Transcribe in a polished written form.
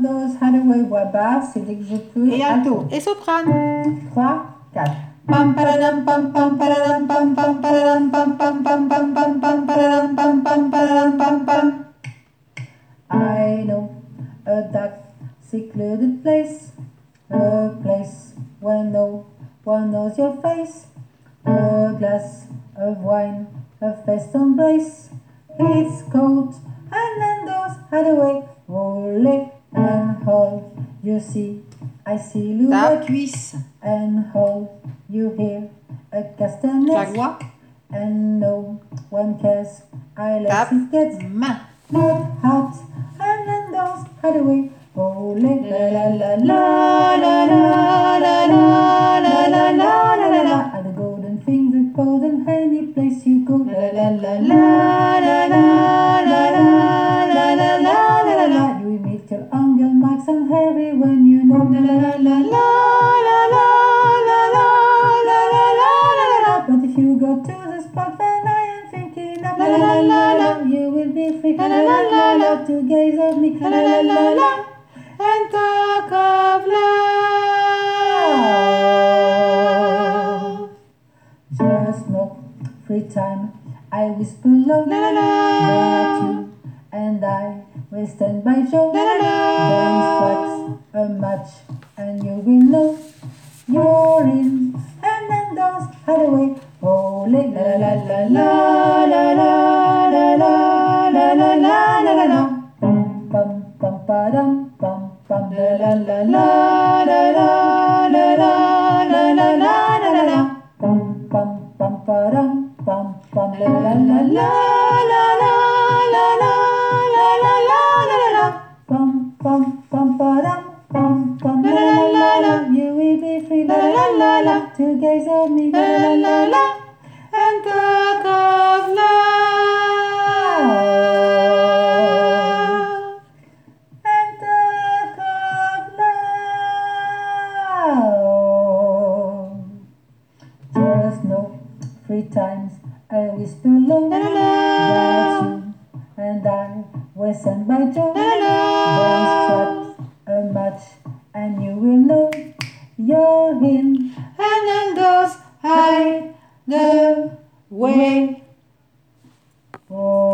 Nando's hideaway, voix basse, c'est dès que je peux. Et alto. Et soprano. 3, 4. Pam paradam pam pam paradam pam pam paradam pam pam pam pam pam pam paradam pam pam paradam pam pam. I know a dark, secluded place, a place where no one knows your face. A glass of wine, a fast embrace. It's cold, and Nando's hideaway. Roll it and hold. You see, I see Ta silhouette. cuisse. And hold. You hear a castanet. Flagois. And no one cares. I let Tap. it get. Main. Not hot, and Nando's hideaway. Roll it. La la la la la la la la la la la la la. At the golden thing, the golden any place you go. La la la la la la la la la la la la la. You meet your uncle Max and Harry when you know. La la la la la la la la la la la la la. But if you go to the spot when I am thinking of la la la la, you will be free. La la la la to gaze at me. La la la la and talk of love. Just no free time. I whisper low. La la la. But you and I will stand by Joe. La la la. Then strikes a match, and you will know you're in. And then Nando's hideaway. Rolling. La la la la la la la la la la la la la la. Pum pum pum pa dum pum pum. La la la la la la la la la la la la la. Pum pum pum pa dum pum pum. La la la la la la la la la la la la la. Pum pum pum pa dum pum pum. La la la la. You will be free. La la la la to gaze at me. La la la la and talk of love. And talk of love. Just no free times. I whisper low. La la la. But you and I were sent by Joe. La la la. Then struck a match, and you will know you're in. And Nando's hideaway. Oh.